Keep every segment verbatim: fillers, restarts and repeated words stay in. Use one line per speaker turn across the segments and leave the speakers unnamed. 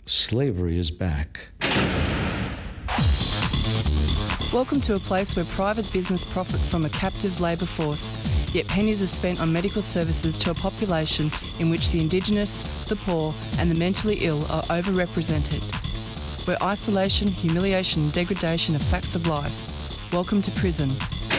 Slavery is back.
Welcome to a place where private business profit from a captive labour force, yet pennies are spent on medical services to a population in which the Indigenous, the poor and the mentally ill are overrepresented. Where isolation, humiliation and degradation are facts of life. Welcome to prison.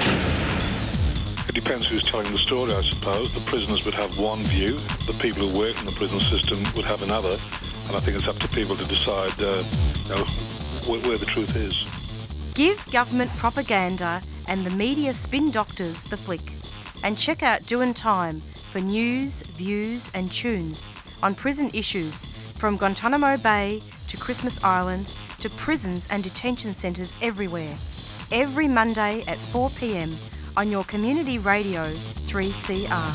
It depends who's telling the story, I suppose. The prisoners would have one view, the people who work in the prison system would have another, and I think it's up to people to decide uh, you know, where, where the truth is.
Give government propaganda and the media spin doctors the flick. And check out Doin' Time for news, views and tunes on prison issues from Guantanamo Bay to Christmas Island to prisons and detention centres everywhere. Every Monday at four p.m. on your community radio three C R.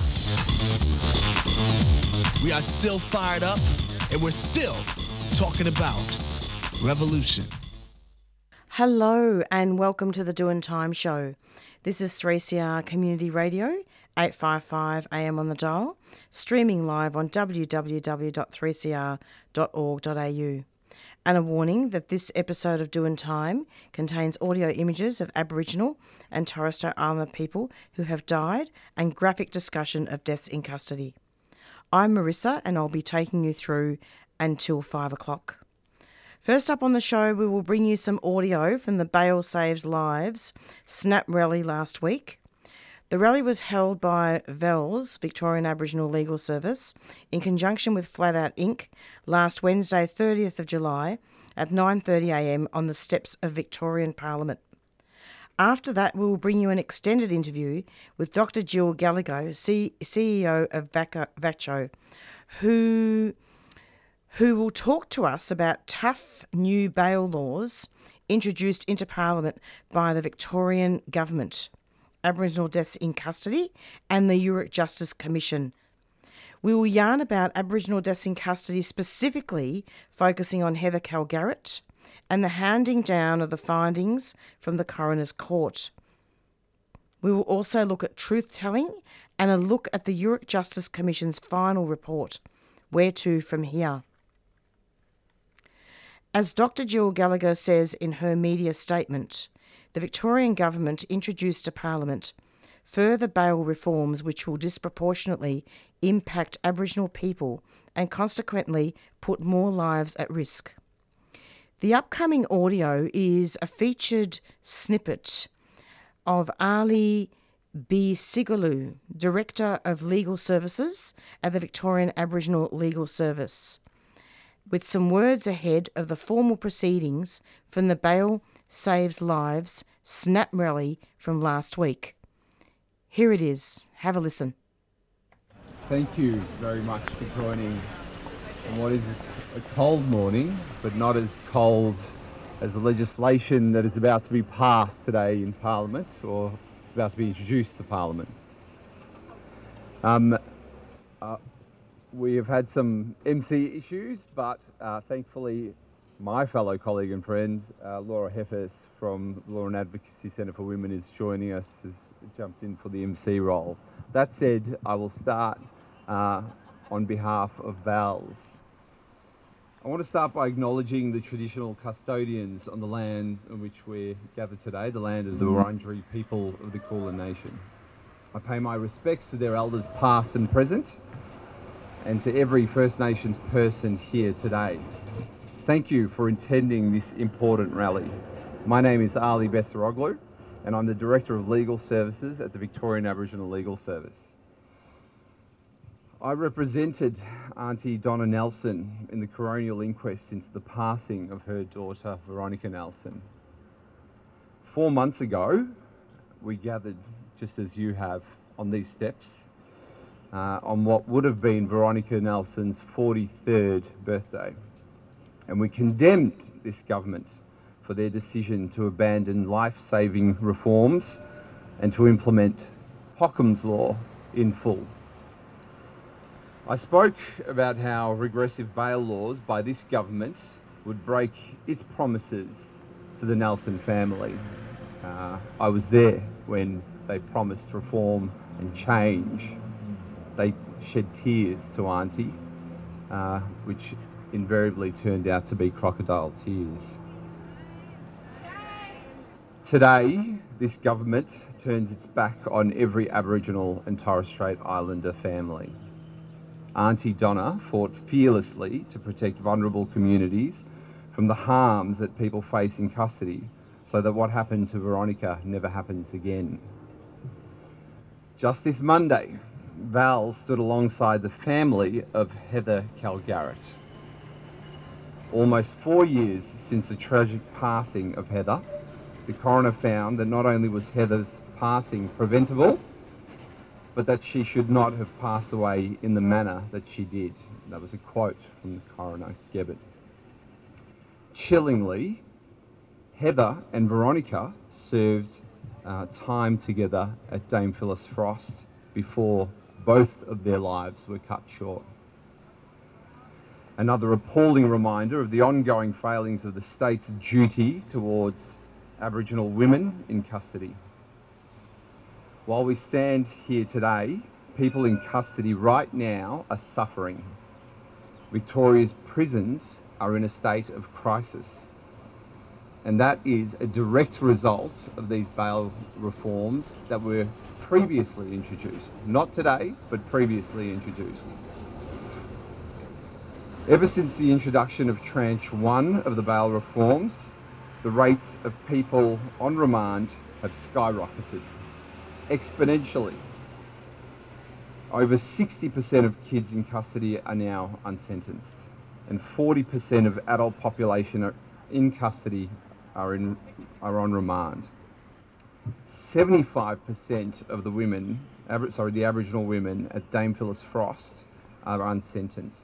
We are still fired up and we're still talking about revolution.
Hello and welcome to the Doin' Time show. This is three C R Community Radio, eight fifty-five A M on the dial, streaming live on w w w dot three c r dot org dot a u. And a warning that this episode of Doin' Time contains audio images of Aboriginal and Torres Strait Islander people who have died and graphic discussion of deaths in custody. I'm Marissa and I'll be taking you through until five o'clock. First up on the show, we will bring you some audio from the Bail Saves Lives Snap rally last week. The rally was held by V E L S, Victorian Aboriginal Legal Service, in conjunction with Flat Out Incorporated last Wednesday, thirtieth of July at nine thirty a m on the steps of Victorian Parliament. After that, we will bring you an extended interview with Doctor Jill Gallego, C- CEO of V A C O, who... who will talk to us about tough new bail laws introduced into Parliament by the Victorian Government, Aboriginal deaths in custody and the Yoorrook Justice Commission. We will yarn about Aboriginal deaths in custody, specifically focusing on Heather Calgarrett and the handing down of the findings from the Coroner's Court. We will also look at truth-telling and a look at the Yoorrook Justice Commission's final report, Where to from here. As Doctor Jill Gallagher says in her media statement, the Victorian Government introduced to Parliament further bail reforms which will disproportionately impact Aboriginal people and consequently put more lives at risk. The upcoming audio is a featured snippet of Ali Bisigalu, Director of Legal Services at the Victorian Aboriginal Legal Service, with some words ahead of the formal proceedings from the Bail Saves Lives Snap rally from last week. Here it is. Have a listen.
Thank you very much for joining on what is a cold morning, but not as cold as the legislation that is about to be passed today in Parliament, or is about to be introduced to Parliament. Um, uh, We have had some M C issues, but uh, thankfully my fellow colleague and friend, uh, Laura Heffers from the Law and Advocacy Centre for Women is joining us, has jumped in for the M C role. That said, I will start uh, on behalf of V A L S. I want to start by acknowledging the traditional custodians on the land on which we're gathered today, the land of the Wurundjeri people of the Kulin Nation. I pay my respects to their elders past and present, and to every First Nations person here today. Thank you for attending this important rally. My name is Ali Bessaroglu, and I'm the Director of Legal Services at the Victorian Aboriginal Legal Service. I represented Auntie Donna Nelson in the coronial inquest into the passing of her daughter, Veronica Nelson. Four months ago, we gathered, just as you have, on these steps, Uh, on what would have been Veronica Nelson's forty-third birthday. And we condemned this government for their decision to abandon life-saving reforms and to implement Hockham's Law in full. I spoke about how regressive bail laws by this government would break its promises to the Nelson family. Uh, I was there when they promised reform and change. They shed tears to Auntie, uh, which invariably turned out to be crocodile tears. Today, this government turns its back on every Aboriginal and Torres Strait Islander family. Auntie Donna fought fearlessly to protect vulnerable communities from the harms that people face in custody, so that what happened to Veronica never happens again. Just this Monday, Val stood alongside the family of Heather Calgaret. Almost four years since the tragic passing of Heather, the coroner found that not only was Heather's passing preventable, but that she should not have passed away in the manner that she did. That was a quote from the coroner, Gebbett. Chillingly, Heather and Veronica served uh, time together at Dame Phyllis Frost before both of their lives were cut short. Another appalling reminder of the ongoing failings of the state's duty towards Aboriginal women in custody. While we stand here today, people in custody right now are suffering. Victoria's prisons are in a state of crisis. And that is a direct result of these bail reforms that were previously introduced. Not today, but previously introduced. Ever since the introduction of tranche one of the bail reforms, the rates of people on remand have skyrocketed exponentially. Over sixty percent of kids in custody are now unsentenced, and forty percent of adult population are in custody are in are on remand. seventy-five percent of the women, sorry, the Aboriginal women at Dame Phyllis Frost are unsentenced.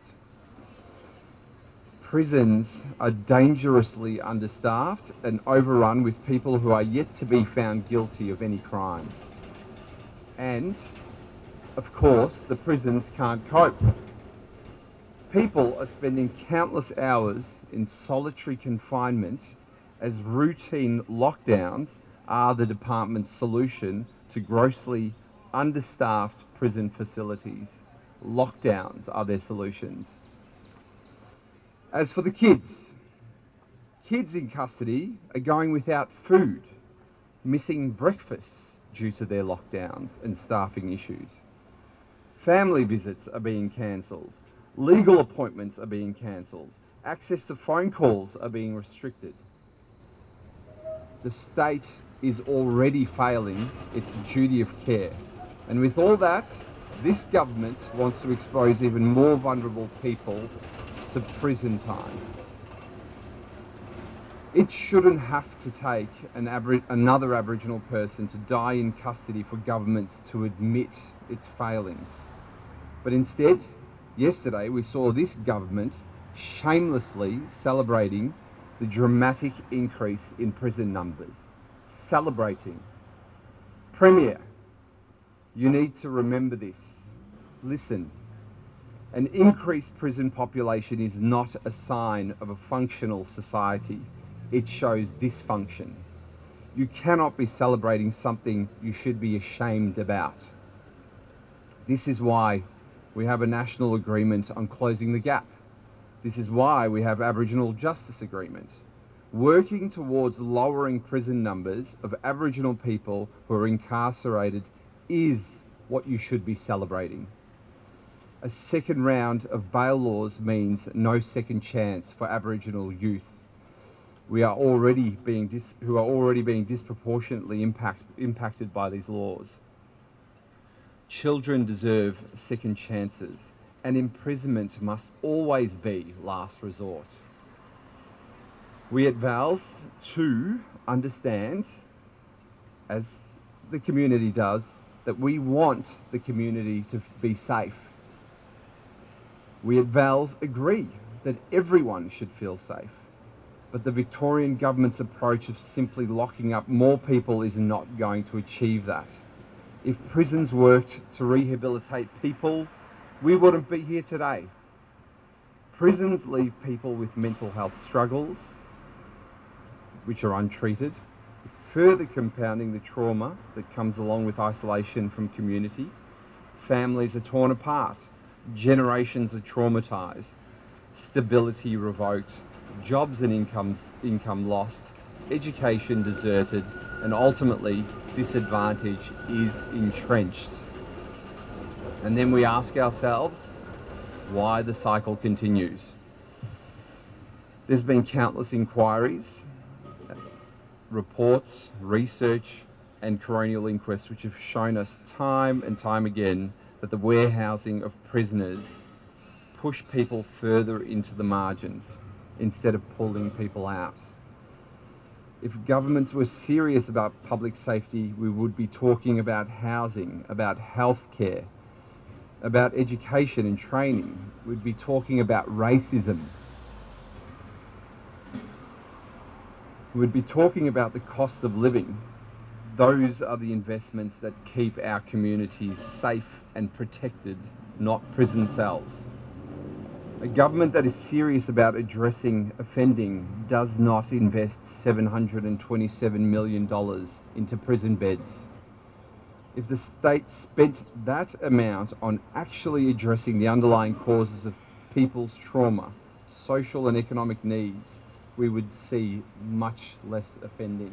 Prisons are dangerously understaffed and overrun with people who are yet to be found guilty of any crime. And, of course, the prisons can't cope. People are spending countless hours in solitary confinement as routine lockdowns are the department's solution to grossly understaffed prison facilities. Lockdowns are their solutions. As for the kids, kids in custody are going without food, missing breakfasts due to their lockdowns and staffing issues. Family visits are being cancelled. Legal appointments are being cancelled. Access to phone calls are being restricted. The state is already failing its duty of care. And with all that, this government wants to expose even more vulnerable people to prison time. It shouldn't have to take an Abri- another Aboriginal person to die in custody for governments to admit its failings. But instead, yesterday we saw this government shamelessly celebrating the dramatic increase in prison numbers. Celebrating. Premier, you need to remember this. Listen. An increased prison population is not a sign of a functional society. It shows dysfunction. You cannot be celebrating something you should be ashamed about. This is why we have a national agreement on closing the gap. This is why we have Aboriginal Justice Agreement. Working towards lowering prison numbers of Aboriginal people who are incarcerated is what you should be celebrating. A second round of bail laws means no second chance for Aboriginal youth. We are already being dis- who are already being disproportionately impact- impacted by these laws. Children deserve second chances, and imprisonment must always be last resort. We at VALS too understand, as the community does, that we want the community to be safe. We at VALS agree that everyone should feel safe. But the Victorian government's approach of simply locking up more people is not going to achieve that. If prisons worked to rehabilitate people, we wouldn't be here today. Prisons leave people with mental health struggles, which are untreated, further compounding the trauma that comes along with isolation from community. Families are torn apart, generations are traumatised, stability revoked, jobs and incomes, income lost, education deserted, and ultimately disadvantage is entrenched. And then we ask ourselves why the cycle continues. There's been countless inquiries, reports, research, and coronial inquests which have shown us time and time again that the warehousing of prisoners push people further into the margins instead of pulling people out. If governments were serious about public safety, we would be talking about housing, about healthcare, about education and training. We'd be talking about racism. We'd be talking about the cost of living. Those are the investments that keep our communities safe and protected, not prison cells. A government that is serious about addressing offending does not invest seven hundred twenty-seven million dollars into prison beds. If the state spent that amount on actually addressing the underlying causes of people's trauma, social and economic needs, we would see much less offending.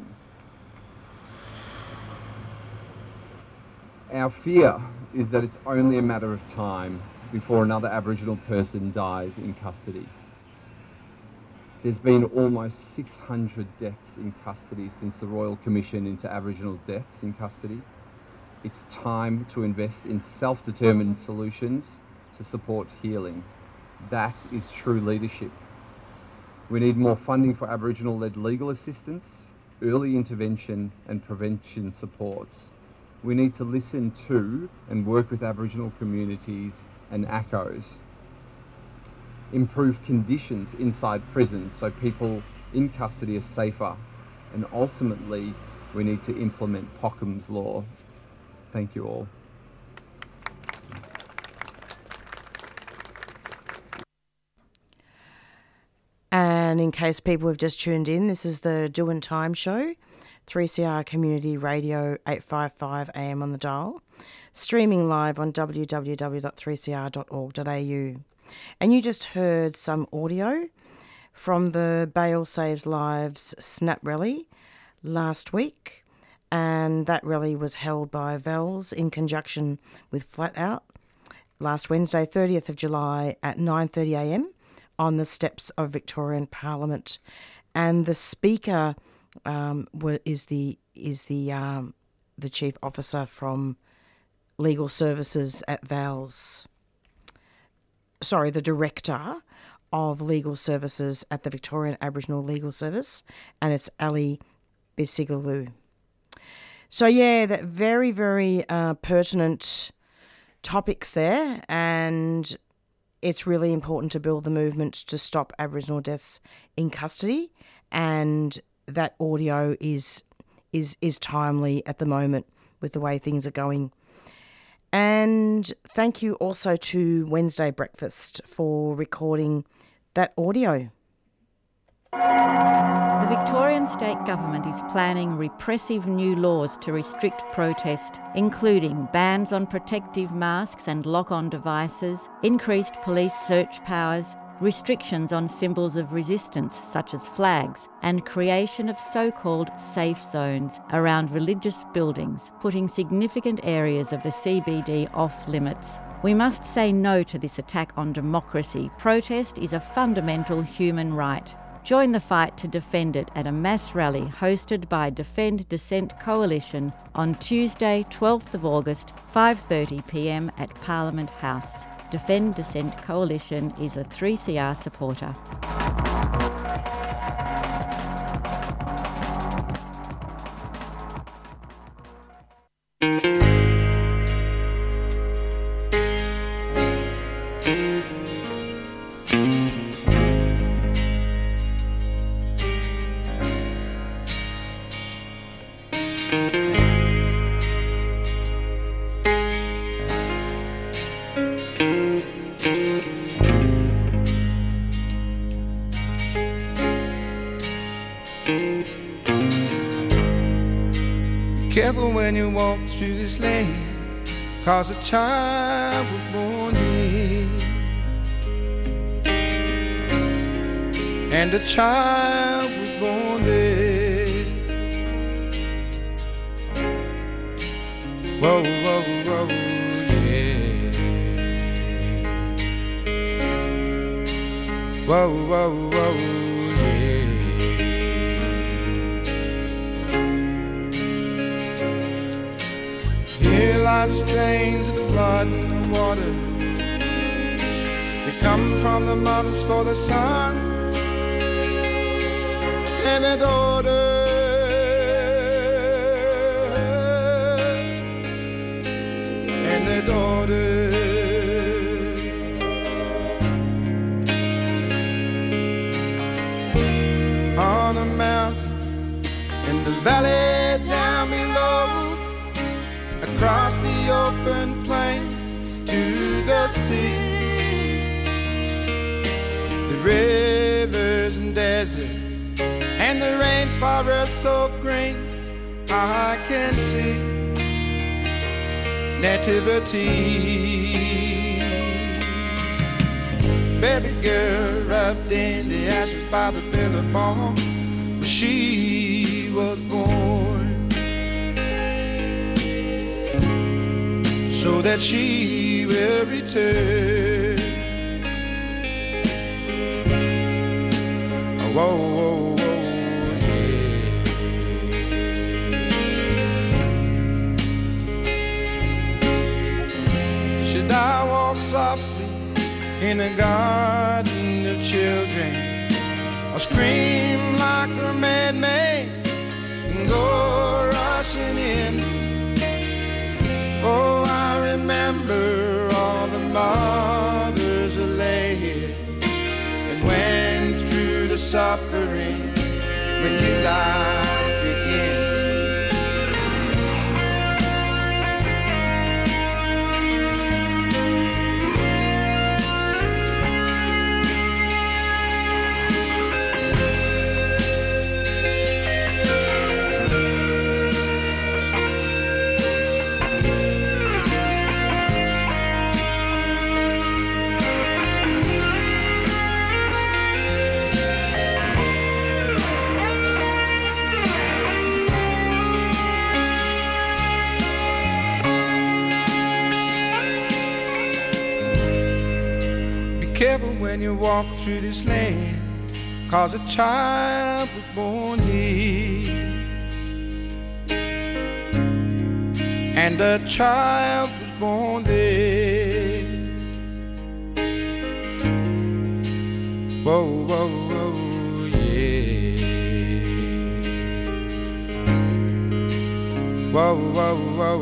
Our fear is that it's only a matter of time before another Aboriginal person dies in custody. There's been almost six hundred deaths in custody since the Royal Commission into Aboriginal deaths in custody. It's time to invest in self-determined solutions to support healing. That is true leadership. We need more funding for Aboriginal-led legal assistance, early intervention and prevention supports. We need to listen to and work with Aboriginal communities and A C Os. Improve conditions inside prisons so people in custody are safer. And ultimately, we need to implement Pockhams law. Thank you all.
And in case people have just tuned in, this is the Doin' Time Show, three C R Community Radio, eight fifty-five A M on the dial, streaming live on w w w dot three c r dot org dot a u. And you just heard some audio from the Bail Saves Lives Snap Rally last week, and that rally was held by VELS in conjunction with Flat Out last Wednesday, thirtieth of July at nine thirty a m on the steps of Victorian Parliament. And the speaker um, is the is the um, the chief officer from Legal Services at VELS. Sorry, the director of Legal Services at the Victorian Aboriginal Legal Service, and it's Ali Bisigalu. So yeah, that very, very uh, pertinent topics there, and it's really important to build the movement to stop Aboriginal deaths in custody, and that audio is is is timely at the moment with the way things are going. And thank you also to Wednesday Breakfast for recording that audio.
The Victorian State Government is planning repressive new laws to restrict protest, including bans on protective masks and lock-on devices, increased police search powers, restrictions on symbols of resistance such as flags, and creation of so-called safe zones around religious buildings, putting significant areas of the C B D off limits. We must say no to this attack on democracy. Protest is a fundamental human right. Join the fight to defend it at a mass rally hosted by Defend Dissent Coalition on Tuesday, twelfth of August, five thirty p m at Parliament House. Defend Dissent Coalition is a three C R supporter.
Careful when you walk through this lane, 'cause a child was born here. and a child was born there. Whoa, whoa, whoa, yeah. Whoa, whoa, whoa, yeah. Here lies stains of the blood and the water. They come from the mothers for the sons and their daughters. Their daughters. On a mountain, in the valley down below, across the open plains to the sea, the rivers and desert and the rainforest so green, I can see nativity. Baby girl wrapped in the ashes by the Billabong, where she was born, so that she will return. Whoa, whoa, whoa. Should I walk softly in a garden of children, or scream like a madman and go rushing in? Oh, I remember all the mothers who lay here and went through the suffering when new life begins. Careful when you walk through this land, 'cause a child was born here, and a child was born there. Whoa, whoa, whoa, yeah. Whoa, whoa, whoa.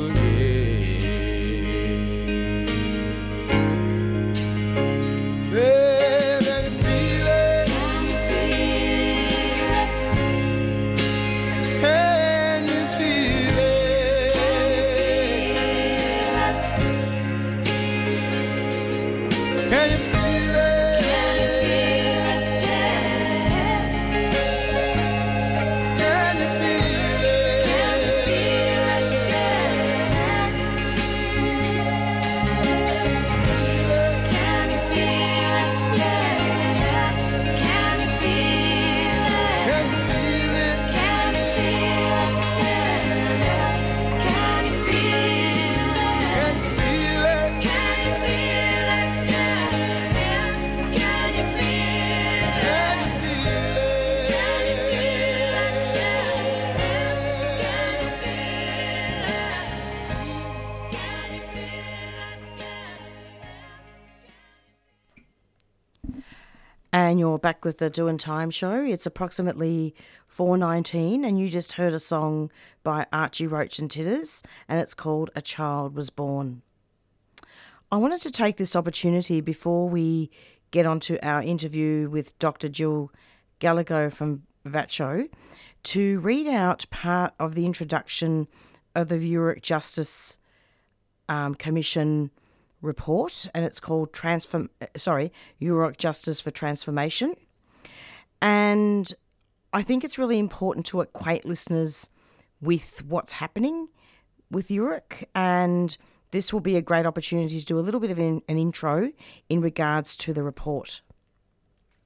And you're back with the Doing Time show. It's approximately four nineteen, and you just heard a song by Archie Roach and Titters, and it's called A Child Was Born. I wanted to take this opportunity before we get on to our interview with Doctor Jill Gallego from VATCHO to read out part of the introduction of the Viewerk Justice um, Commission report, and it's called Transform. Sorry, Viewerk Justice for Transformation. And I think it's really important to acquaint listeners with what's happening with Viewerk, and this will be a great opportunity to do a little bit of an, an intro in regards to the report.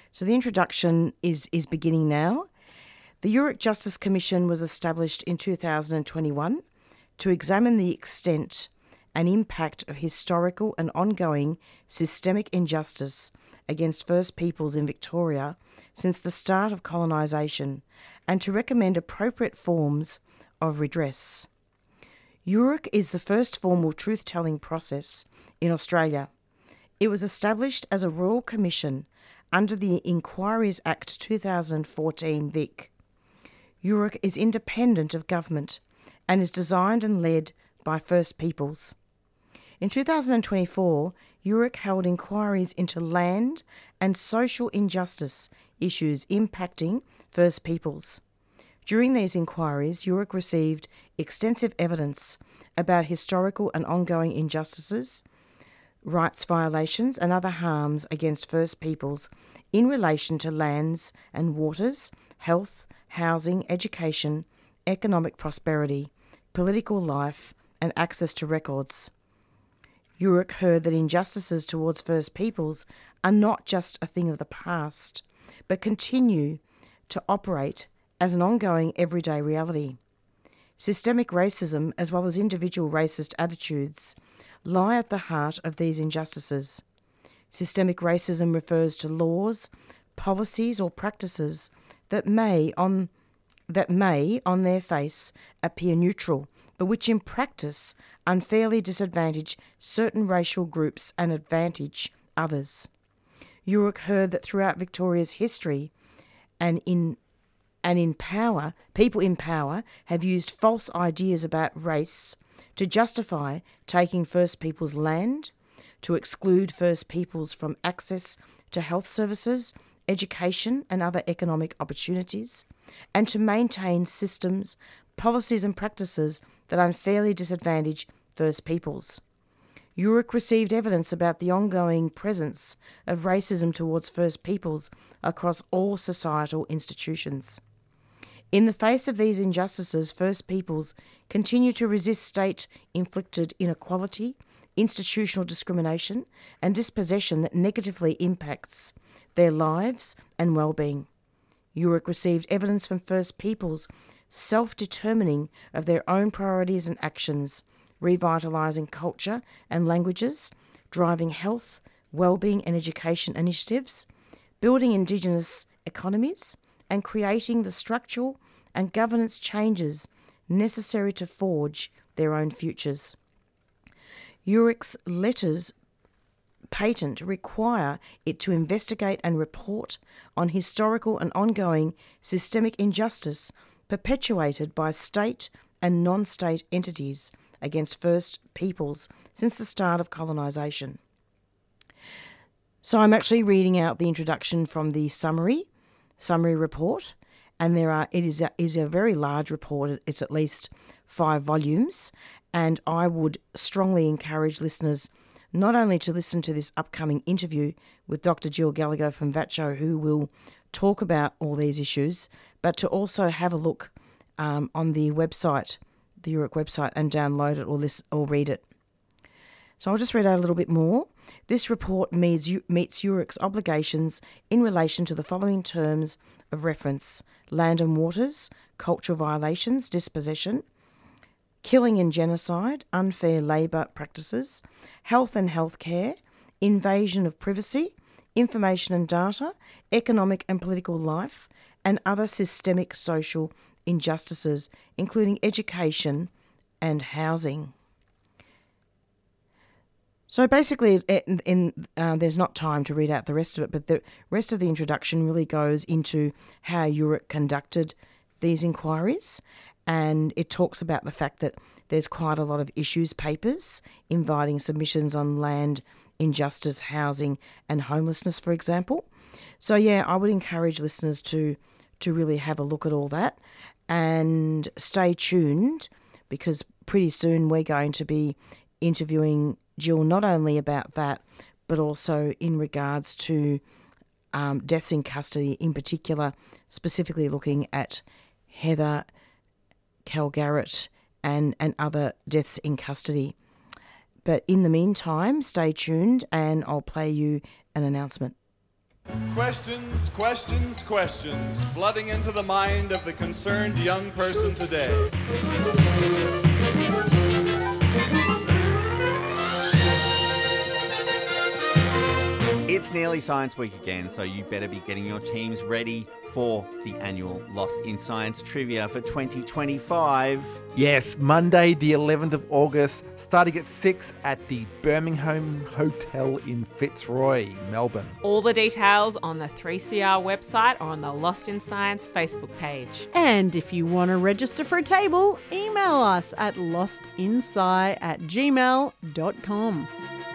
So the introduction is, is beginning now. The URIC Justice Commission was established in two thousand twenty-one to examine the extent and impact of historical and ongoing systemic injustice against First Peoples in Victoria since the start of colonisation and to recommend appropriate forms of redress. URIC is the first formal truth-telling process in Australia. It was established as a Royal Commission under the Inquiries Act two thousand fourteen Vic. URIC is independent of government and is designed and led by First Peoples. In two thousand twenty-four, URIC held inquiries into land and social injustice issues impacting First Peoples. During these inquiries, URIC received extensive evidence about historical and ongoing injustices, rights violations and other harms against First Peoples in relation to lands and waters, health, housing, education, economic prosperity, political life and access to records. URIC heard that injustices towards First Peoples are not just a thing of the past, but continue to operate as an ongoing everyday reality. Systemic racism, as well as individual racist attitudes, lie at the heart of these injustices. Systemic racism refers to laws, policies or practices that may, on that may, on their face, appear neutral, but which in practice unfairly disadvantage certain racial groups and advantage others. URIC heard that throughout Victoria's history and in and in power, people in power have used false ideas about race to justify taking First Peoples' land, to exclude First Peoples from access to health services, education and other economic opportunities, and to maintain systems, policies and practices that unfairly disadvantage First Peoples. URIC received evidence about the ongoing presence of racism towards First Peoples across all societal institutions. In the face of these injustices, First Peoples continue to resist state-inflicted inequality, institutional discrimination and dispossession that negatively impacts their lives and well-being. URIC received evidence from First Peoples self-determining of their own priorities and actions, revitalising culture and languages, driving health, well-being and education initiatives, building Indigenous economies, and creating the structural and governance changes necessary to forge their own futures. URIC's letters patent require it to investigate and report on historical and ongoing systemic injustice perpetuated by state and non-state entities against First Peoples since the start of colonisation. So I'm actually reading out the introduction from the summary, summary report, and there are it is a, is a very large report. It's at least five volumes, and I would strongly encourage listeners not only to listen to this upcoming interview with Doctor Jill Gallagher from V A C C O, who will talk about all these issues, but to also have a look um, on the website, the URIC website, and download it or listen, or read it. So I'll just read out a little bit more. This report meets, meets URIC's obligations in relation to the following terms of reference: land and waters, cultural violations, dispossession, killing and genocide, unfair labour practices, health and healthcare, invasion of privacy, information and data, economic and political life, and other systemic social injustices, including education and housing. So basically, in, in, uh, there's not time to read out the rest of it, but the rest of the introduction really goes into how URIC conducted these inquiries, and it talks about the fact that there's quite a lot of issues papers inviting submissions on land, injustice, housing and homelessness, for example. So yeah, I would encourage listeners to to really have a look at all that and stay tuned, because pretty soon we're going to be interviewing Jill not only about that, but also in regards to um, deaths in custody, in particular, specifically looking at Heather Calgaret and, and other deaths in custody. But in the meantime, stay tuned and I'll play you an announcement.
Questions, questions, questions, flooding into the mind of the concerned young person today.
It's nearly Science Week again, so you better be getting your teams ready for the annual Lost in Science Trivia for twenty twenty-five.
Yes, Monday the eleventh of August, starting at six at the Birmingham Hotel in Fitzroy, Melbourne.
All the details on the three C R website or on the Lost in Science Facebook page.
And if you want to register for a table, email us at lostinsci at gmail dot com.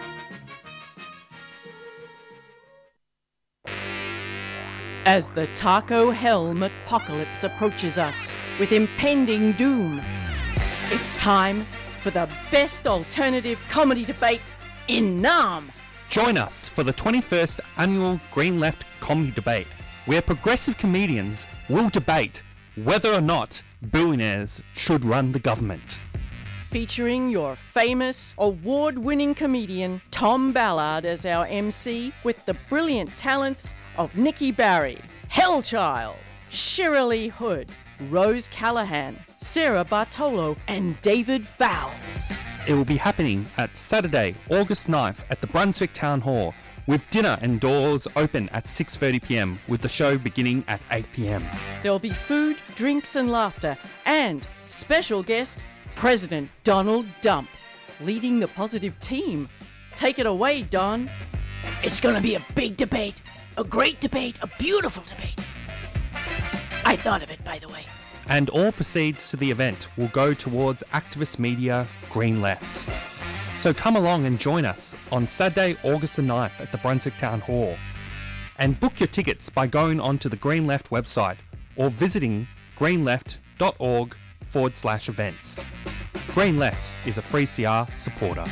As the Taco Helm apocalypse approaches us with impending doom, it's time for the best alternative comedy debate in Nam.
Join us for the twenty-first annual Green Left Comedy Debate, where progressive comedians will debate whether or not billionaires should run the government.
Featuring your famous, award-winning comedian Tom Ballard as our M C, with the brilliant talents of Nikki Barry, Hellchild, Shirley Hood, Rose Callahan, Sarah Bartolo, and David Fowles.
It will be happening at Saturday, August ninth at the Brunswick Town Hall, with dinner and doors open at six thirty p m, with the show beginning at eight p m.
There'll be food, drinks and laughter, and special guest, President Donald Dump, leading the positive team. Take it away, Don.
It's going to be a big debate, a great debate, a beautiful debate. I thought of it, by the way.
And all proceeds to the event will go towards activist media Green Left. So come along and join us on Saturday, August the ninth at the Brunswick Town Hall. And book your tickets by going onto the Green Left website or visiting greenleft.org forward slash events. Green Left is a three C R supporter.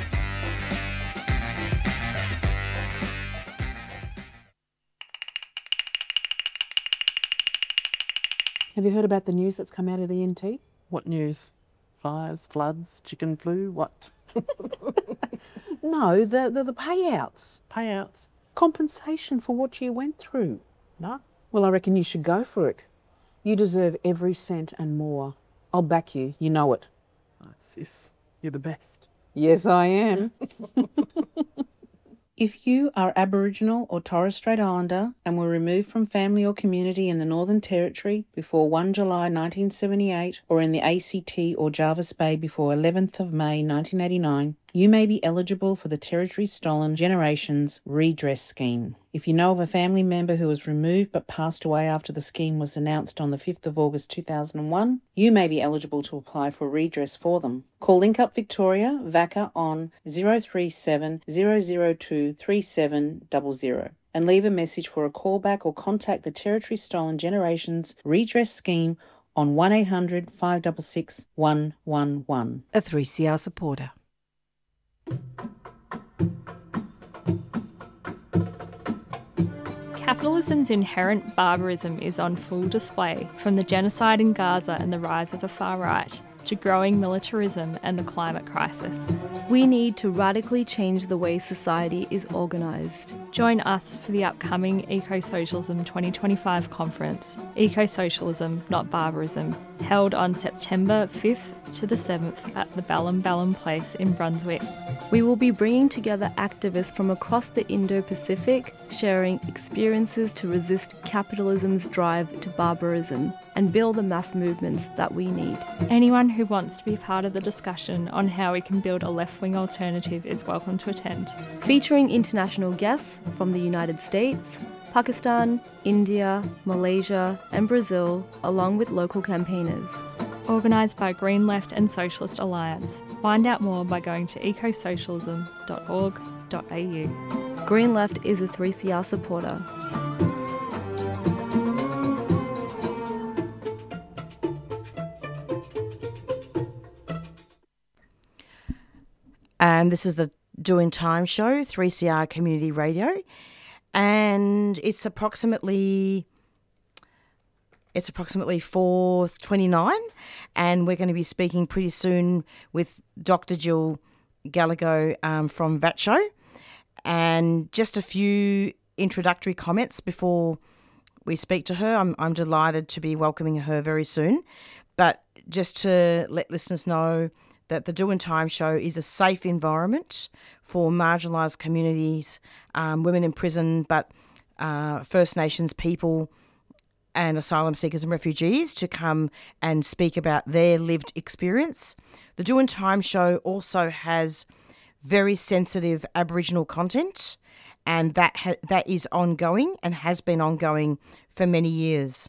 Have you heard about the news that's come out of the N T?
What news? Fires, floods, chicken flu, what?
No, the, the the payouts.
Payouts?
Compensation for what you went through.
No?
Well, I reckon you should go for it. You deserve every cent and more. I'll back you, you know it.
Oh, sis, you're the best.
Yes, I am. If you are Aboriginal or Torres Strait Islander and were removed from family or community in the Northern Territory before the first of July nineteen seventy-eight or in the A C T or Jervis Bay before eleventh of May nineteen eighty-nine, you may be eligible for the Territory Stolen Generations Redress Scheme. If you know of a family member who was removed but passed away after the scheme was announced on the fifth of August two thousand one, you may be eligible to apply for redress for them. Call Link Up Victoria, V A C A, on zero three seven zero zero two three seven zero zero and leave a message for a callback or contact the Territory Stolen Generations Redress Scheme on one eight hundred five six six one one one.
A three C R supporter.
Capitalism's inherent barbarism is on full display, from the genocide in Gaza and the rise of the far right, to growing militarism and the climate crisis.
We need to radically change the way society is organised.
Join us for the upcoming Eco-Socialism twenty twenty-five conference, Eco-Socialism, Not Barbarism, held on September fifth to the seventh at the Ballum Ballum Place in Brunswick.
We will be bringing together activists from across the Indo-Pacific, sharing experiences to resist capitalism's drive to barbarism and build the mass movements that we need.
Anyone who wants to be part of the discussion on how we can build a left-wing alternative is welcome to attend.
Featuring international guests from the United States, Pakistan, India, Malaysia and Brazil, along with local campaigners.
Organised by Green Left and Socialist Alliance. Find out more by going to eco socialism dot org dot a u.
Green Left is a three C R supporter.
And this is the Doing Time show, three C R Community Radio. And it's approximately it's approximately four twenty-nine, and we're going to be speaking pretty soon with Doctor Jill Gallego um, from V A T S H O. And just a few introductory comments before we speak to her. I'm, I'm delighted to be welcoming her very soon. But just to let listeners know that the Doin' Time Show is a safe environment for marginalised communities, um, women in prison, but uh, First Nations people and asylum seekers and refugees to come and speak about their lived experience. The Doin' Time Show also has very sensitive Aboriginal content, and that ha- that is ongoing and has been ongoing for many years.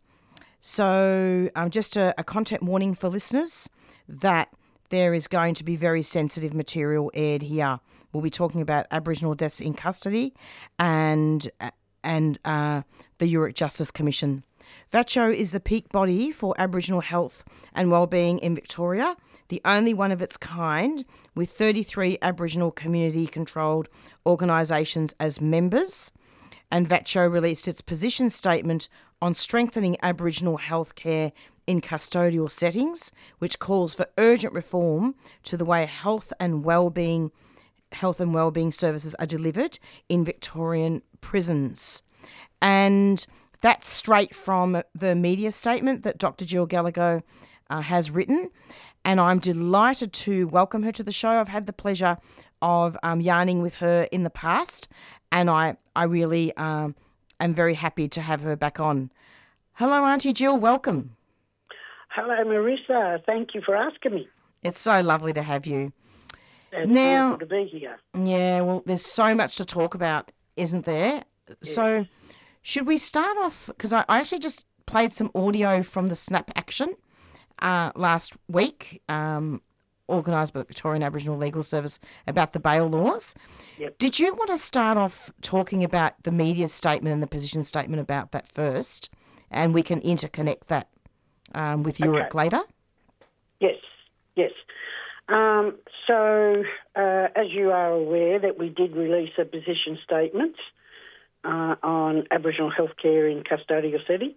So um, just a, a content warning for listeners that there is going to be very sensitive material aired here. We'll be talking about Aboriginal deaths in custody and, and uh, the Yoorrook Justice Commission. V A T C O is the peak body for Aboriginal health and wellbeing in Victoria, the only one of its kind, with thirty-three Aboriginal community-controlled organisations as members. And V A T C O released its position statement on strengthening Aboriginal healthcare in custodial settings, which calls for urgent reform to the way health and wellbeing, health and wellbeing services are delivered in Victorian prisons. And that's straight from the media statement that Doctor Jill Gallagher uh, has written. And I'm delighted to welcome her to the show. I've had the pleasure of um, yarning with her in the past, and I, I really um, am very happy to have her back on. Hello, Auntie Jill. Welcome.
Hello, Marissa. Thank you for asking me.
It's so lovely to have you.
It's
now,
wonderful to be here.
Yeah, well, there's so much to talk about, isn't there? Yeah. So should we start off, because I, I actually just played some audio from the Snap Action uh, last week, um, organised by the Victorian Aboriginal Legal Service, about the bail laws.
Yep.
Did you want to start off talking about the media statement and the position statement about that first, and we can interconnect that um, with Yoorrook
Okay.
later?
Yes, yes. Um, so, uh, as you are aware, that we did release a position statement uh, on Aboriginal healthcare in custodial settings.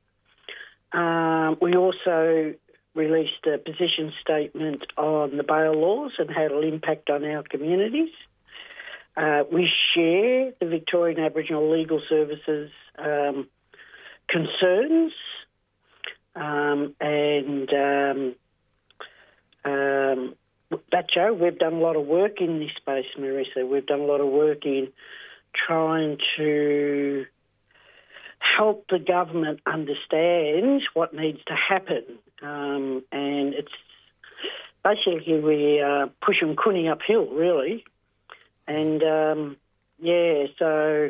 Um, we also released a position statement on the bail laws and how it'll impact on our communities. Uh, we share the Victorian Aboriginal Legal Services um, concerns um, and um, um, that show, we've done a lot of work in this space, Marissa. We've done a lot of work in trying to help the government understand what needs to happen. Um, and it's basically we are pushing Kuni uphill, really. And, um, yeah, so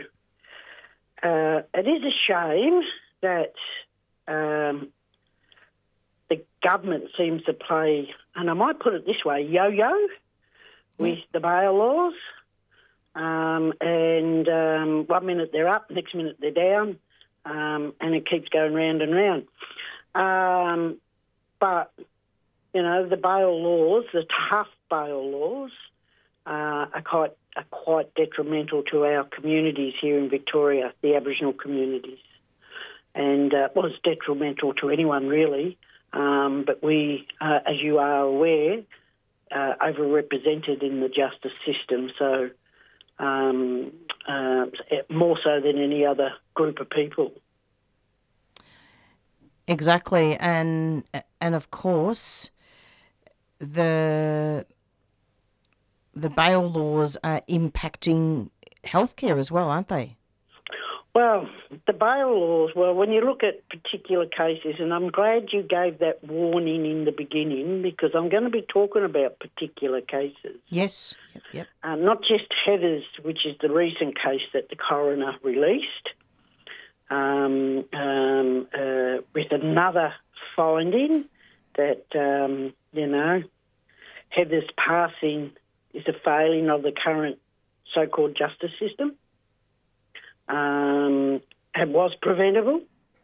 uh, it is a shame that um, the government seems to play, and I might put it this way, yo-yo with the bail laws. Um, and um, one minute they're up, next minute they're down, um, and it keeps going round and round. Um, but, you know, the bail laws, the tough bail laws, uh, are quite are quite detrimental to our communities here in Victoria, the Aboriginal communities. And, uh, well, it's detrimental to anyone, really. Um, but we, uh, as you are aware, uh, overrepresented in the justice system, so um, uh, more so than any other group of people.
Exactly, and and of course, the the bail laws are impacting healthcare as well, aren't they?
Well, the bail laws, well, when you look at particular cases, and I'm glad you gave that warning in the beginning because I'm going to be talking about particular cases.
Yes, yep, yep.
Uh, not just Heathers, which is the recent case that the coroner released, um, um, uh, with another finding that, um, you know, Heathers passing is a failing of the current so-called justice system. Um, it was preventable,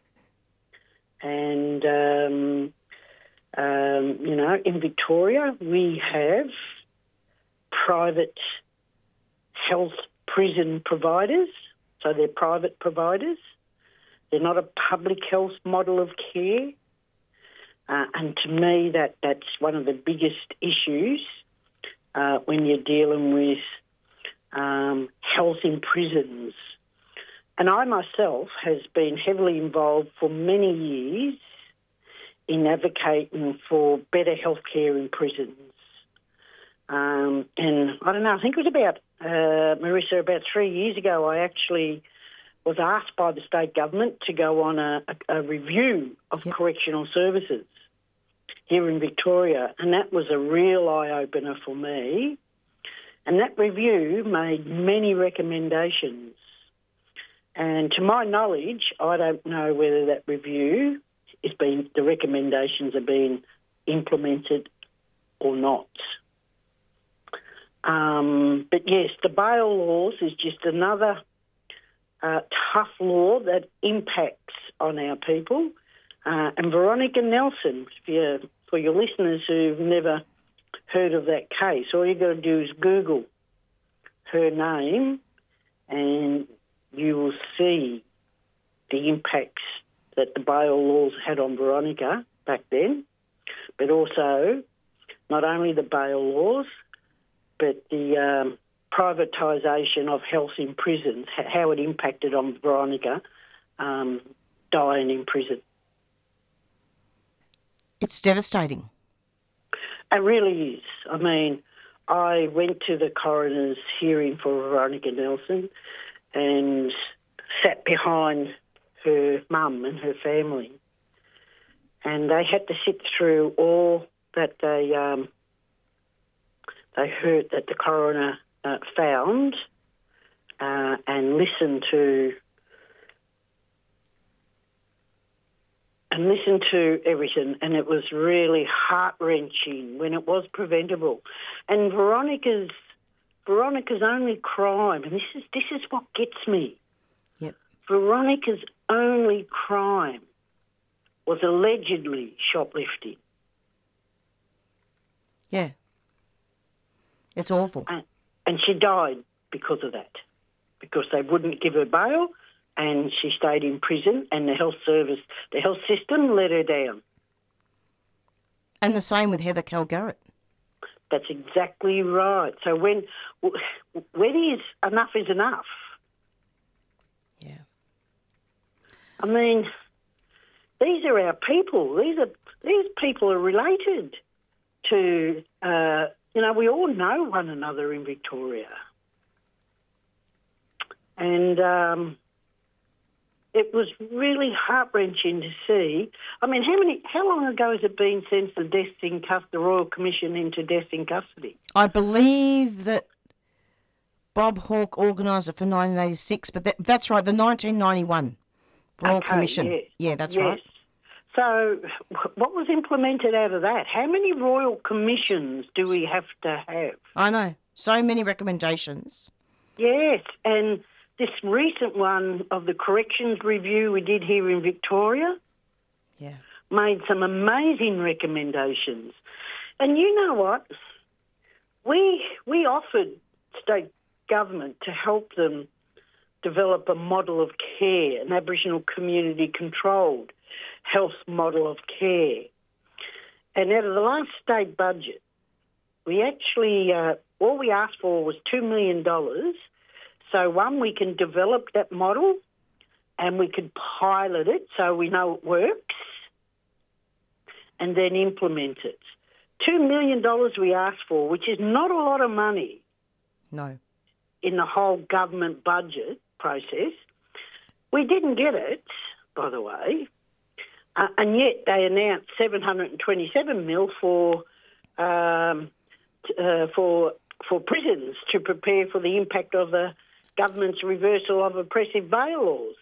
and um, um, you know, in Victoria we have private health prison providers, so they're private providers. They're not a public health model of care, uh, and to me that that's one of the biggest issues uh, when you're dealing with um, health in prisons. And I myself has been heavily involved for many years in advocating for better healthcare in prisons. Um, and I don't know, I think it was about, uh, Marissa, about three years ago, I actually was asked by the state government to go on a, a, a review of yep. correctional services here in Victoria, and that was a real eye-opener for me. And that review made many recommendations. And to my knowledge, I don't know whether that review is being, the recommendations are being implemented or not. Um, but yes, the bail laws is just another uh, tough law that impacts on our people. Uh, and Veronica Nelson, for your, for your listeners who've never heard of that case, all you got to do is Google her name and you will see the impacts that the bail laws had on Veronica back then, but also not only the bail laws, but the um, privatisation of health in prisons, how it impacted on Veronica um, dying in prison.
It's devastating.
It really is. I mean, I went to the coroner's hearing for Veronica Nelson and sat behind her mum and her family. And they had to sit through all that they um, they heard that the coroner uh, found uh, and listen to and listen to everything, and it was really heart-wrenching when it was preventable. And Veronica's Veronica's only crime, and this is this is what gets me.
Yep.
Veronica's only crime was allegedly shoplifting.
Yeah. It's awful.
And, and she died because of that, because they wouldn't give her bail and she stayed in prison and the health service, the health system let her down.
And the same with Heather Calgarrett.
That's exactly right. So when when is enough is enough?
Yeah.
I mean, these are our people. These are these people are related to. Uh, you know, we all know one another in Victoria, and um, it was really heart-wrenching to see. I mean, how many? How long ago has it been since the deaths in custody, the Royal Commission into deaths in custody?
I believe that Bob Hawke organised it for nineteen eighty-six, but that, that's right, the nineteen ninety-one Royal
okay,
Commission.
Yes.
Yeah, that's
yes.
right.
So what was implemented out of that? How many Royal Commissions do we have to have?
I know. So many recommendations.
Yes, and this recent one of the corrections review we did here in Victoria
yeah.
made some amazing recommendations. And you know what? We we offered state government to help them develop a model of care, an Aboriginal community-controlled health model of care. And out of the last state budget, we actually, uh, all we asked for was two million dollars. So, one, we can develop that model and we could pilot it so we know it works and then implement it. two million dollars we asked for, which is not a lot of money.
No.
In the whole government budget process. We didn't get it, by the way. Uh, and yet they announced seven hundred twenty-seven mil for um, t- uh, for for prisons to prepare for the impact of the government's reversal of oppressive bail laws.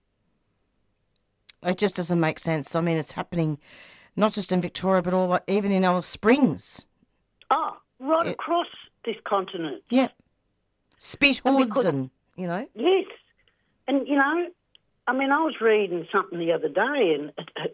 It just doesn't make sense. I mean, it's happening not just in Victoria, but all even in Alice Springs.
Oh, right
it,
across this continent.
Yeah, spit hoods and, and you know.
Yes, and you know. I mean, I was reading something the other day, and uh, uh,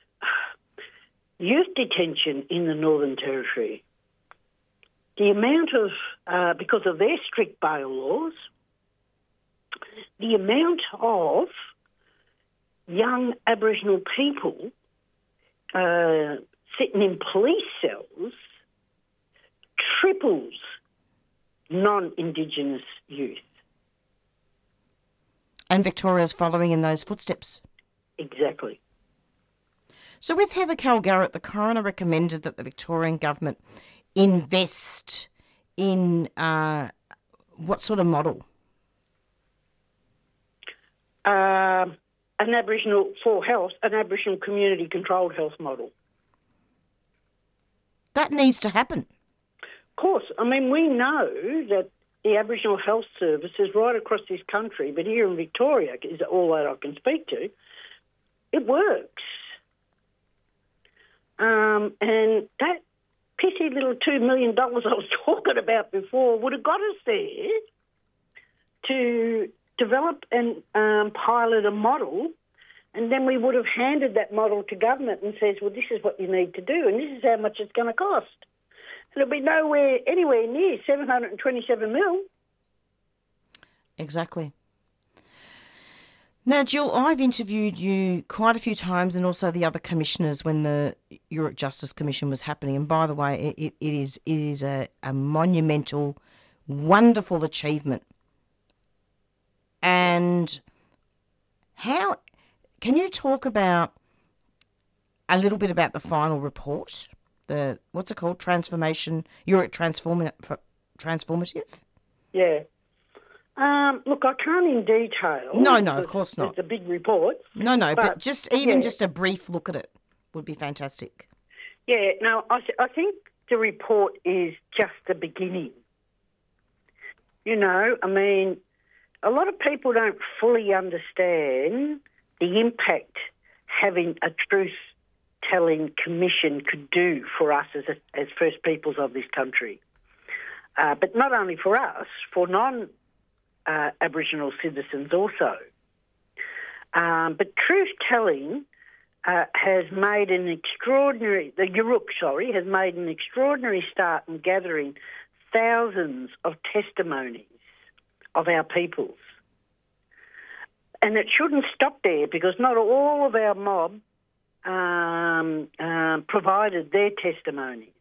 youth detention in the Northern Territory, the amount of, uh, because of their strict bail laws, the amount of young Aboriginal people uh, sitting in police cells triples non-Indigenous youth.
And Victoria's following in those footsteps.
Exactly.
So with Heather Calgarrett, the coroner recommended that the Victorian government invest in uh, what sort of model?
Um, an Aboriginal for health, an Aboriginal community-controlled health model.
That needs to happen.
Of course. I mean, we know that the Aboriginal Health Services right across this country, but here in Victoria is all that I can speak to, it works. Um, and that petty little two million dollars I was talking about before would have got us there to develop and um, pilot a model, and then we would have handed that model to government and says, well, this is what you need to do and this is how much it's going to cost. And it'll be nowhere, anywhere near seven hundred twenty-seven mil.
Exactly. Now, Jill, I've interviewed you quite a few times and also the other commissioners when the Yoorrook Justice Commission was happening. And by the way, it, it, it is it is a, a monumental, wonderful achievement. And how can you talk about a little bit about the final report? The what's it called? Transformation. Yoorrook Transform, Transformative?
Yeah. Um, look, I can't in detail.
No, no, of course not.
It's a big report.
No, no, but, but just even
yeah.
just a brief look at it would be fantastic.
Yeah, no, I, th- I think the report is just the beginning. You know, I mean, a lot of people don't fully understand the impact having a truth-telling commission could do for us as, a, as First Peoples of this country. Uh, but not only for us, for non Uh, Aboriginal citizens also. Um, but truth-telling uh, has made an extraordinary, the Yoorrook, sorry, has made an extraordinary start in gathering thousands of testimonies of our peoples. And it shouldn't stop there because not all of our mob um, um, provided their testimonies.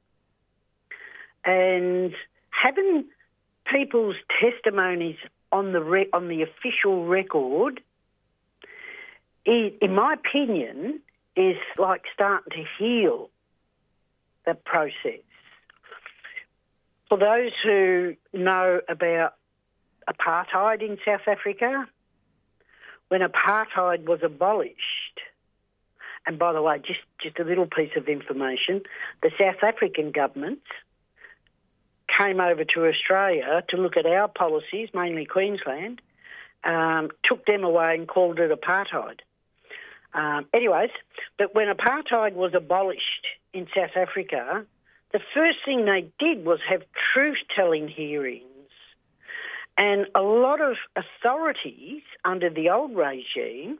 And having people's testimonies on the re- on the official record, is, in my opinion, is like starting to heal the process. For those who know about apartheid in South Africa, when apartheid was abolished, and by the way, just, just a little piece of information, the South African government came over to Australia to look at our policies, mainly Queensland, um, took them away and called it apartheid. Um, anyways, but when apartheid was abolished in South Africa, the first thing they did was have truth-telling hearings. And a lot of authorities under the old regime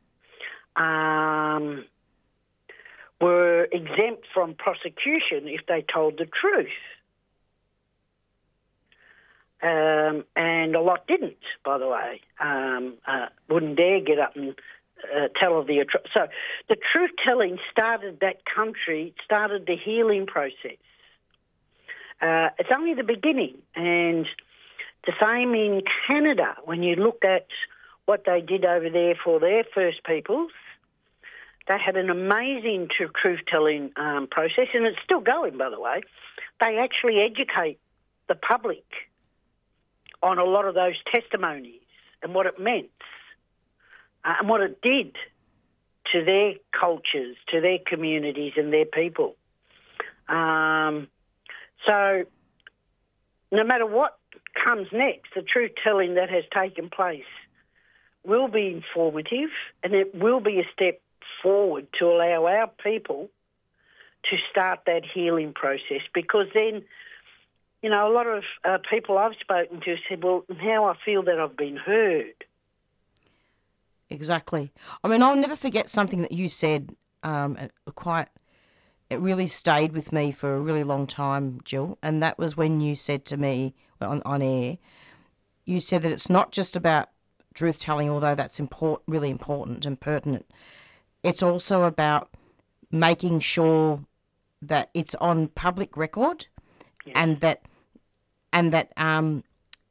um, were exempt from prosecution if they told the truth. Um, and a lot didn't, by the way. Um, uh, wouldn't dare get up and uh, tell of the... Atro- so the truth-telling started that country, started the healing process. Uh, it's only the beginning. And the same in Canada, when you look at what they did over there for their First Peoples, they had an amazing truth-telling um, process, and it's still going, by the way. They actually educate the public on a lot of those testimonies and what it meant uh, and what it did to their cultures, to their communities and their people. Um, so no matter what comes next, the truth-telling that has taken place will be informative and it will be a step forward to allow our people to start that healing process, because then, you know, a lot of uh, people I've spoken to said, well, now I feel that I've been heard.
Exactly. I mean, I'll never forget something that you said, um, quite, it really stayed with me for a really long time, Jill, and that was when you said to me on, on air, you said that it's not just about truth-telling, although that's important, really important and pertinent. It's also about making sure that it's on public record, yeah. and that and that um,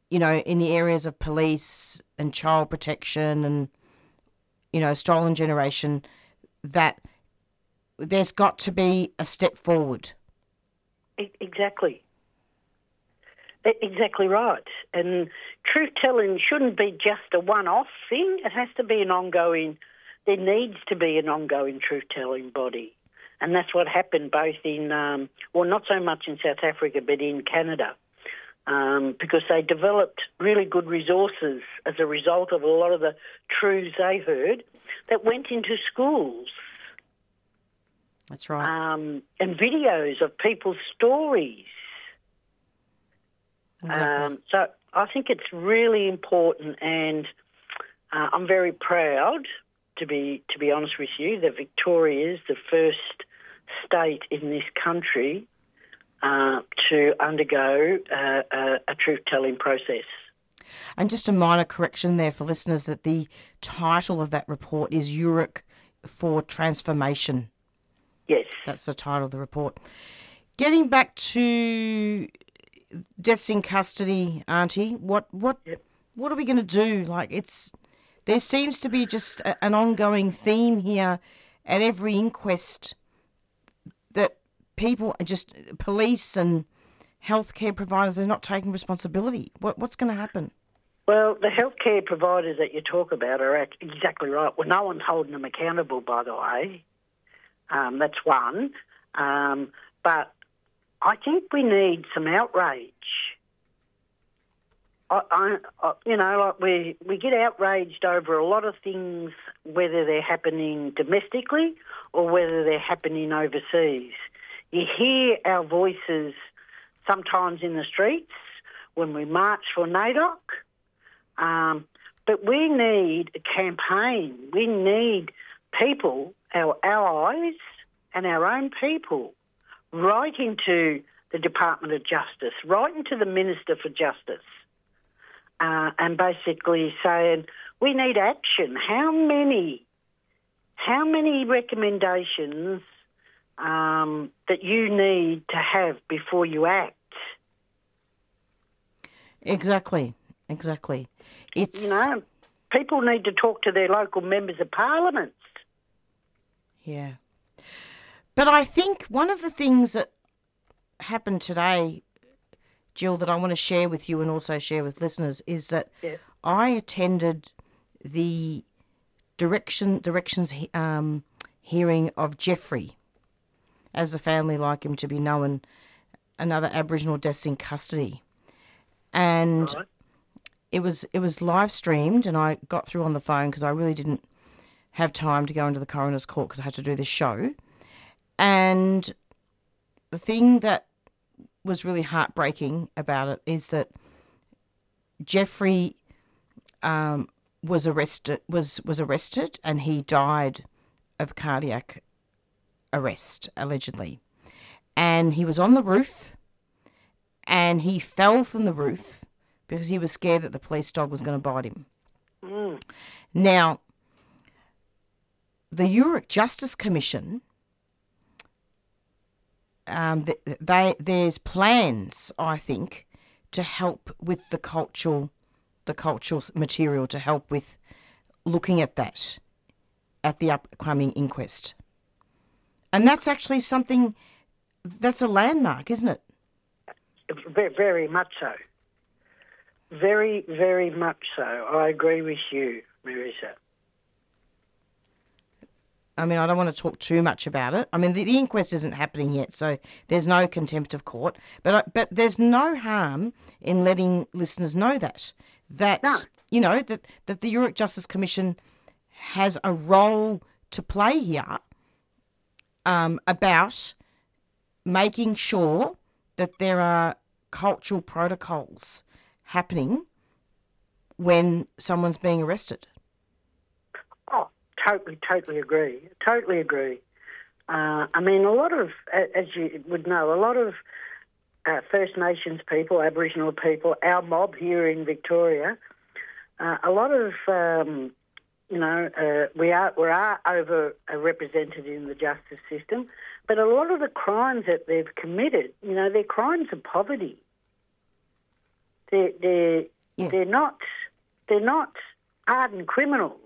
you know, in the areas of police and child protection and, you know, stolen generation, that there's got to be a step forward.
Exactly. Exactly right. And truth-telling shouldn't be just a one-off thing. It has to be an ongoing, there needs to be an ongoing truth-telling body. And that's what happened both in, um, well, not so much in South Africa, but in Canada, um, because they developed really good resources as a result of a lot of the truths they heard that went into schools.
That's right.
Um, and videos of people's stories.
Exactly.
Um, so I think it's really important, and uh, I'm very proud, to be to be honest with you, that Victoria is the first state in this country uh, to undergo uh, a, a truth-telling process.
And just a minor correction there for listeners, that the title of that report is U R I C for Transformation.
Yes.
That's the title of the report. Getting back to deaths in custody, Auntie, what what
yep.
what are we going to do? Like, it's there seems to be just a, an ongoing theme here at every inquest that people, just police and healthcare providers, are not taking responsibility. What what's going to happen?
Well, the healthcare providers that you talk about are exactly right. Well, no one's holding them accountable, by the way. Um, that's one. Um, but I think we need some outrage. I, I, I, you know, like we we get outraged over a lot of things, whether they're happening domestically or whether they're happening overseas. You hear our voices sometimes in the streets when we march for NAIDOC, um, but we need a campaign. We need people, our allies and our own people, right into the Department of Justice, right into the Minister for Justice, uh, and basically saying, we need action. How many, how many recommendations um, that you need to have before you act?
Exactly, exactly. It's,
you know, people need to talk to their local members of parliament.
Yeah. But I think one of the things that happened today, Jill, that I want to share with you and also share with listeners is that
yeah.
I attended the direction directions um, hearing of Jeffrey, as the family like him to be known, another Aboriginal deaths in custody. And
right.
it was it was live streamed, and I got through on the phone because I really didn't have time to go into the coroner's court because I had to do this show. And the thing that was really heartbreaking about it is that Jeffrey um, was arrested was was arrested and he died of cardiac arrest, allegedly. And he was on the roof and he fell from the roof because he was scared that the police dog was going to bite him.
Mm.
Now, the U R I C Justice Commission, um, they, they there's plans, I think, to help with the cultural, the cultural material to help with looking at that at the upcoming inquest, and that's actually something that's a landmark, isn't it?
Very, very much so. Very, very much so. I agree with you, Marisa.
I mean, I don't want to talk too much about it. I mean, the, the inquest isn't happening yet, so there's no contempt of court. But but there's no harm in letting listeners know that that
no.
you know that that the U R I C Justice Commission has a role to play here um, about making sure that there are cultural protocols happening when someone's being arrested.
Oh, totally, totally agree. Totally agree. Uh, I mean, a lot of, as you would know, a lot of uh, First Nations people, Aboriginal people, our mob here in Victoria, uh, a lot of, um, you know, uh, we are we are over represented in the justice system, but a lot of the crimes that they've committed, you know, they're crimes of poverty. They're, they're Yeah. They're not. They're not hardened criminals.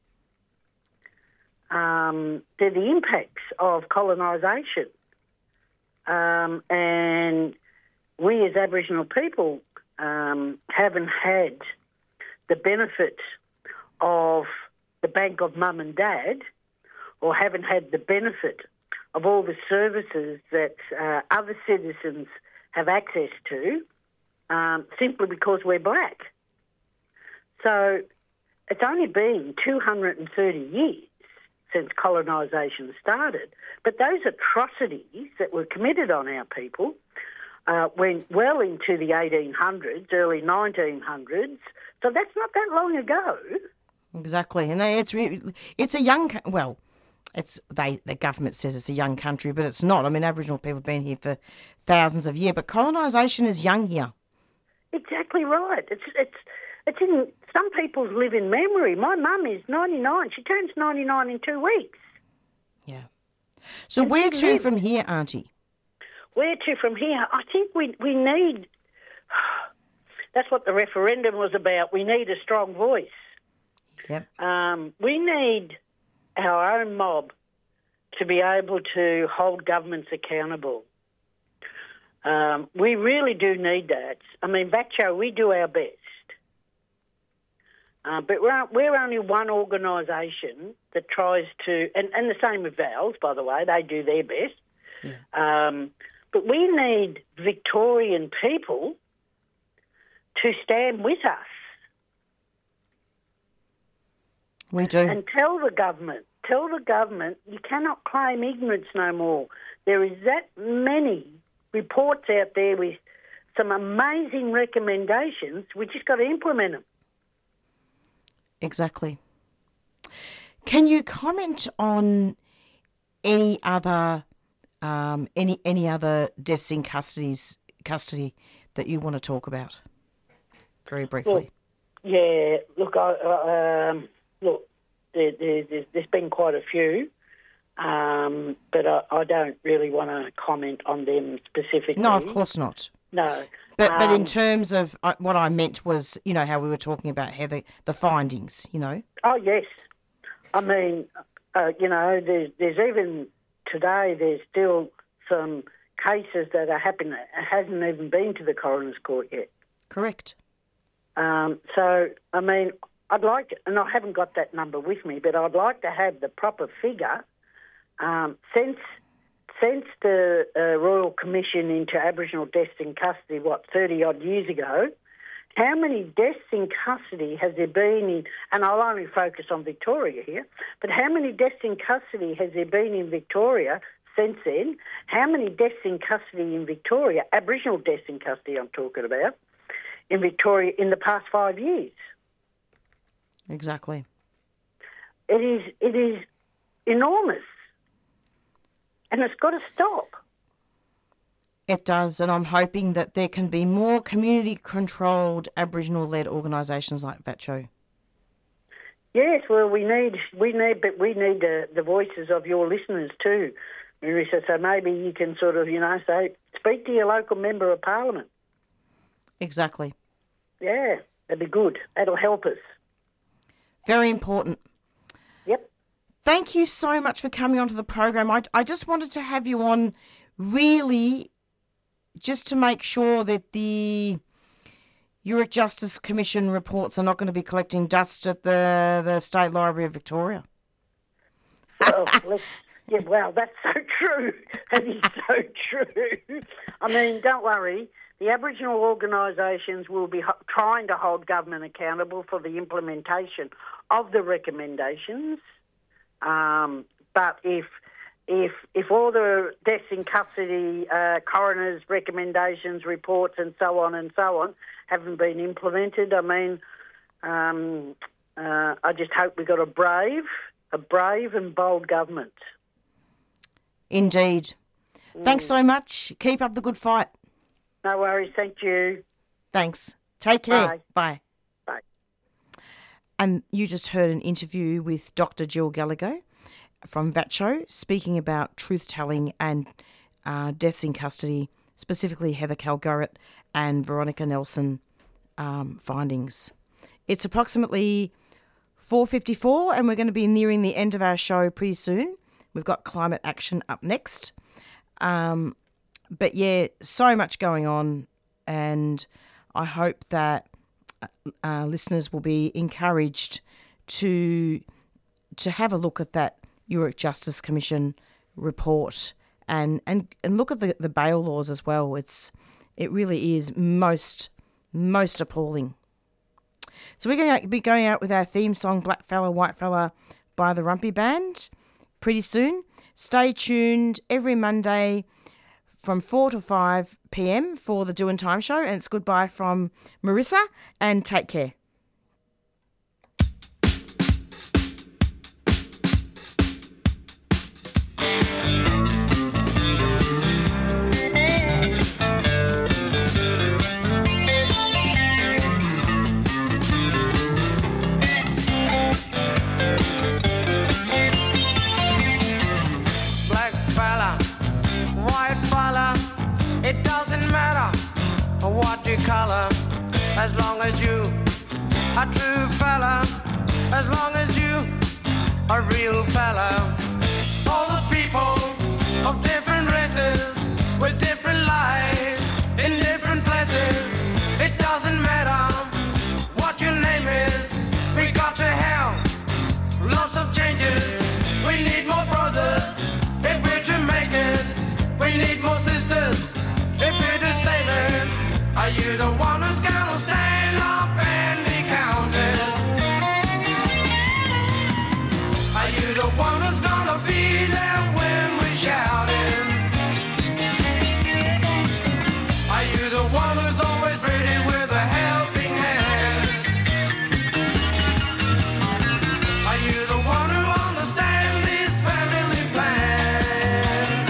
Um, they're the impacts of colonisation, um, and we as Aboriginal people um, haven't had the benefit of the bank of mum and dad, or haven't had the benefit of all the services that uh, other citizens have access to, um, simply because we're black. So it's only been two hundred thirty years since colonisation started, but those atrocities that were committed on our people uh, went well into the eighteen hundreds, early nineteen hundreds, so that's not that long ago.
Exactly, and it's re- it's a young well, it's they the government says it's a young country, but it's not. I mean, Aboriginal people have been here for thousands of years, but colonisation is young here. Exactly right. It's it's it's in some people's living memory. My mum is ninety-nine. She turns ninety-nine in two weeks. Yeah. So and where to lives. From here, Auntie? Where to from here? I think we we need. That's what the referendum was about. We need a strong voice. Yep. Um, we need our own mob to be able to hold governments accountable. Um, we really do need that. I mean, VATCHO, we do our best. Uh, but we're, we're only one organisation that tries to, and, and the same with VALS, by the way, they do their best. Yeah. Um, but we need Victorian people to stand with us. We do. And tell the government, tell the government you cannot claim ignorance no more. There is that many reports out there with some amazing recommendations. We just got to implement them. Exactly. Can you comment on any other um, any any other deaths in custodies, custody that you want to talk about? Very briefly. Well, yeah. Look, I. Uh, um, Look, there, there, there's, there's been quite a few, um, but I, I don't really want to comment on them specifically. No, of course not. No. But um, but in terms of uh, what I meant was, you know, how we were talking about Heather, the findings, you know. Oh, yes. I mean, uh, you know, there's, there's even today, there's still some cases that are happening that hasn't even been to the coroner's court yet. Correct. Um, so, I mean, I'd like to, and I haven't got that number with me, but I'd like to have the proper figure. Um, since since the uh, Royal Commission into Aboriginal deaths in custody, what, thirty-odd years ago, how many deaths in custody has there been in, and I'll only focus on Victoria here, but how many deaths in custody has there been in Victoria since then? How many deaths in custody in Victoria, Aboriginal deaths in custody I'm talking about, in Victoria in the past five years? Exactly. It is it is enormous, and it's got to stop. It does, and I'm hoping that there can be more community-controlled Aboriginal-led organisations like VATCHO. Yes, well, we need we need, but we need the, the voices of your listeners too, Marissa. So maybe you can sort of, you know, say speak to your local member of parliament. Exactly. Yeah, that'd be good. That'll help us. Very important. Yep. Thank you so much for coming onto the program. I, I just wanted to have you on really just to make sure that the Yoorick Justice Commission reports are not going to be collecting dust at the, the State Library of Victoria. Well, let's, yeah, well, that's so true. That is so true. I mean, don't worry. The Aboriginal organisations will be ho- trying to hold government accountable for the implementation of the recommendations. Um, but if if if all the deaths in custody, uh, coroners' recommendations, reports, and so on and so on haven't been implemented, I mean, um, uh, I just hope we've got a brave, a brave and bold government. Indeed. Mm. Thanks so much. Keep up the good fight. No worries, thank you. Thanks. Take care. Bye. Bye. Bye. And you just heard an interview with Doctor Jill Gallego from VATCHO speaking about truth-telling and uh, deaths in custody, specifically Heather Kalgoorett and Veronica Nelson um, findings. It's approximately four fifty-four and we're going to be nearing the end of our show pretty soon. We've got climate action up next. Um, but yeah, so much going on, and I hope that uh, listeners will be encouraged to to have a look at that Yoorrook Justice Commission report and, and, and look at the, the bail laws as well. It's it really is most most appalling. So we're going to be going out with our theme song, Black Fella, White Fella by the Rumpy Band, pretty soon. Stay tuned every Monday from four to five p.m. for the Doin' Time Show. And it's goodbye from Marissa, and take care.
Color, as long as you a true fella, as long as you a real fella. All the people of different races with different lives in different places. It doesn't matter what your name is. We got to have lots of changes. We need more brothers if we're to make it. We need more sisters if we're to save it. Are you the one who's gonna stand up and be counted? Are you the one who's gonna be there when we're shouting? Are you the one who's always ready with a helping hand? Are you the one who understands this family plan?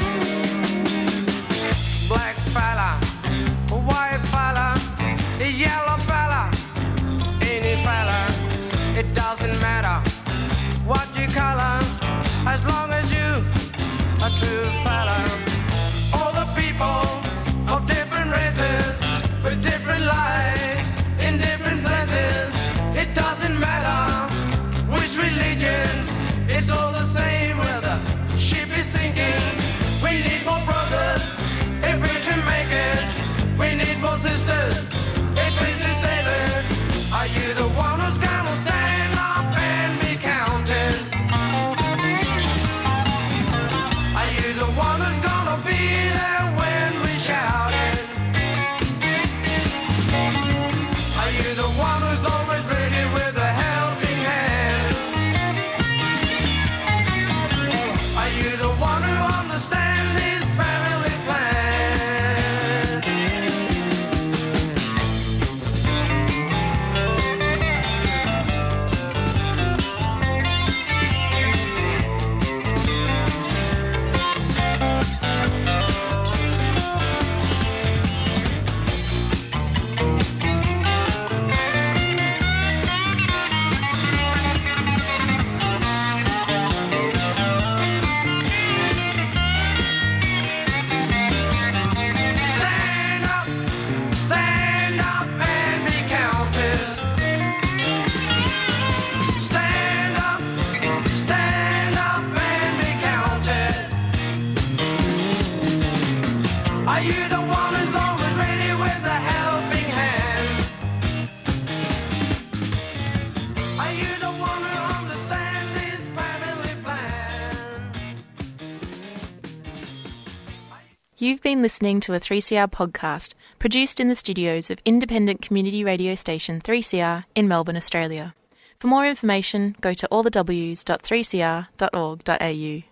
Black fella, white fella, yellow fella, any fella, it doesn't matter what you color, as long as you a true fella. All the people of different races with different lives in different places. It doesn't matter which religions, it's all the same where the ship is sinking. We need more brothers if we're to make it. We need more sisters if we're to save it. Are you the one who's gonna stand up and be counted? Are you the one who's gonna be there when we shout it? Are you the one who's always ready with a helping hand? Are you the one who understands this family plan? Stand up, stand up and be counted. Stand up, stand up and be counted. Are you the one who's always ready with a helping hand? Are you the one who understands this family plan?
You've been listening to a three C R podcast produced in the studios of independent community radio station three C R in Melbourne, Australia. For more information, go to all the w s dot three c r dot org dot a u.